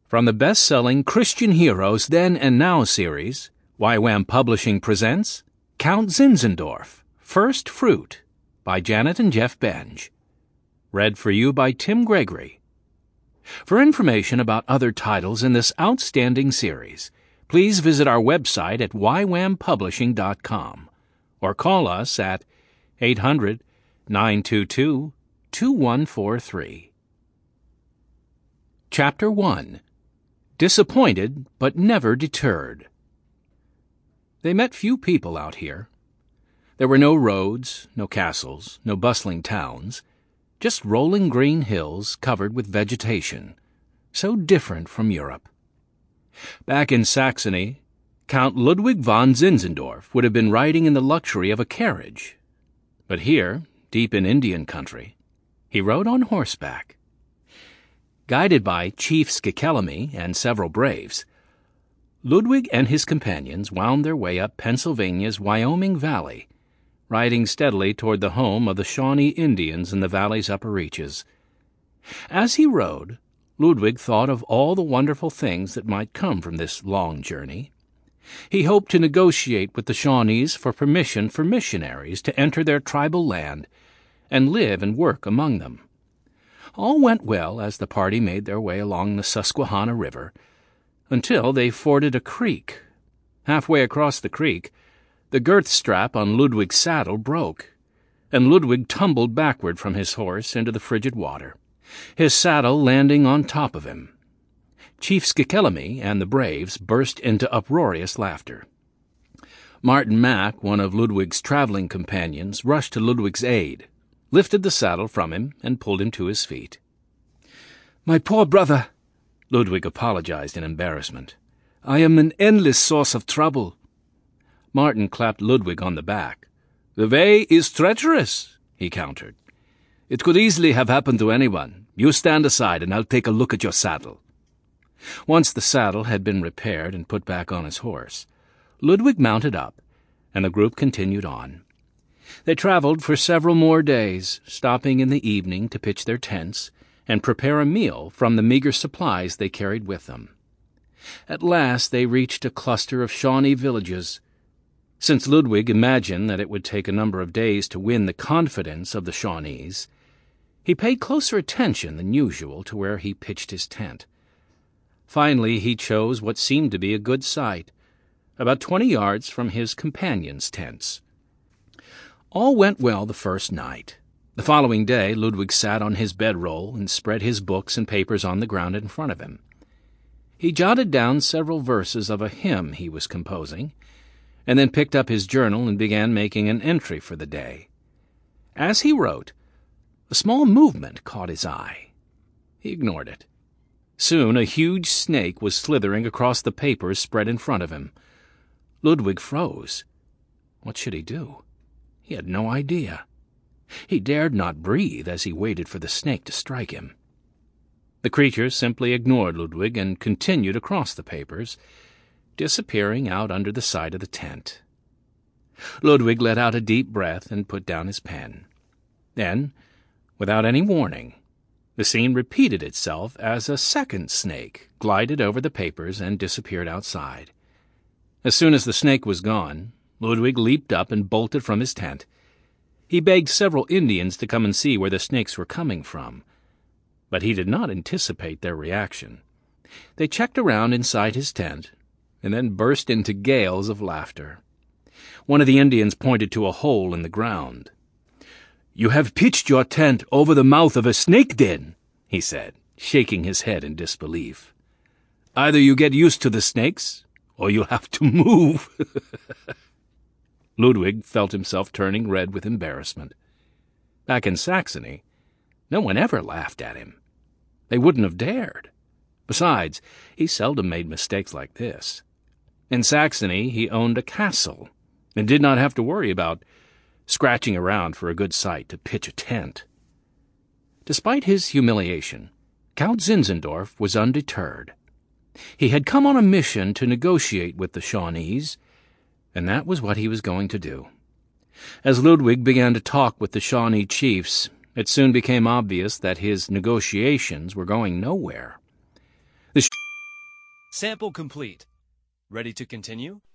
From the best-selling Christian Heroes Then and Now series, YWAM Publishing presents Count Zinzendorf, First Fruit by Janet and Jeff Benge. Read for you by Tim Gregory. For information about other titles in this outstanding series, please visit our website at ywampublishing.com or call us at 800-922-2143. Chapter 1. Disappointed but never deterred. They met few people out here. There were no roads, no castles, no bustling towns, just rolling green hills covered with vegetation, so different from Europe. Back in Saxony, Count Ludwig von Zinzendorf would have been riding in the luxury of a carriage. But here, deep in Indian country, he rode on horseback. Guided by Chief Skkelemy and several braves, Ludwig and his companions wound their way up Pennsylvania's Wyoming Valley, riding steadily toward the home of the Shawnee Indians in the valley's upper reaches. As he rode, Ludwig thought of all the wonderful things that might come from this long journey. He hoped to negotiate with the Shawnees for permission for missionaries to enter their tribal land and live and work among them. All went well as the party made their way along the Susquehanna River, until they forded a creek. Halfway across the creek, the girth strap on Ludwig's saddle broke, and Ludwig tumbled backward from his horse into the frigid water, his saddle landing on top of him. Chief Skkelemy and the braves burst into uproarious laughter. Martin Mack, one of Ludwig's traveling companions, rushed to Ludwig's aid, lifted the saddle from him, and pulled him to his feet. "My poor brother," Ludwig apologized in embarrassment. "I am an endless source of trouble." Martin clapped Ludwig on the back. "The way is treacherous," he countered. "It could easily have happened to anyone. You stand aside and I'll take a look at your saddle." Once the saddle had been repaired and put back on his horse, Ludwig mounted up, and the group continued on. They traveled for several more days, stopping in the evening to pitch their tents and prepare a meal from the meager supplies they carried with them. At last they reached a cluster of Shawnee villages. Since Ludwig imagined that it would take a number of days to win the confidence of the Shawnees, he paid closer attention than usual to where he pitched his tent. Finally he chose what seemed to be a good site, about 20 yards from his companions' tents. All went well the first night. The following day Ludwig sat on his bedroll and spread his books and papers on the ground in front of him. He jotted down several verses of a hymn he was composing, and then picked up his journal and began making an entry for the day. As he wrote, a small movement caught his eye. He ignored it. Soon a huge snake was slithering across the papers spread in front of him. Ludwig froze. What should he do? He had no idea. He dared not breathe as he waited for the snake to strike him. The creature simply ignored Ludwig and continued across the papers, disappearing out under the side of the tent. Ludwig let out a deep breath and put down his pen. Then, without any warning, the scene repeated itself as a second snake glided over the papers and disappeared outside. As soon as the snake was gone, Ludwig leaped up and bolted from his tent. He begged several Indians to come and see where the snakes were coming from, but he did not anticipate their reaction. They checked around inside his tent and then burst into gales of laughter. One of the Indians pointed to a hole in the ground. "You have pitched your tent over the mouth of a snake den," he said, shaking his head in disbelief. "Either you get used to the snakes, or you'll have to move." Ludwig felt himself turning red with embarrassment. Back in Saxony, no one ever laughed at him. They wouldn't have dared. Besides, he seldom made mistakes like this. In Saxony, he owned a castle and did not have to worry about scratching around for a good site to pitch a tent. Despite his humiliation, Count Zinzendorf was undeterred. He had come on a mission to negotiate with the Shawnees, and that was what he was going to do. As Ludwig began to talk with the Shawnee chiefs, it soon became obvious that his negotiations were going nowhere. The Sample complete. Ready to continue?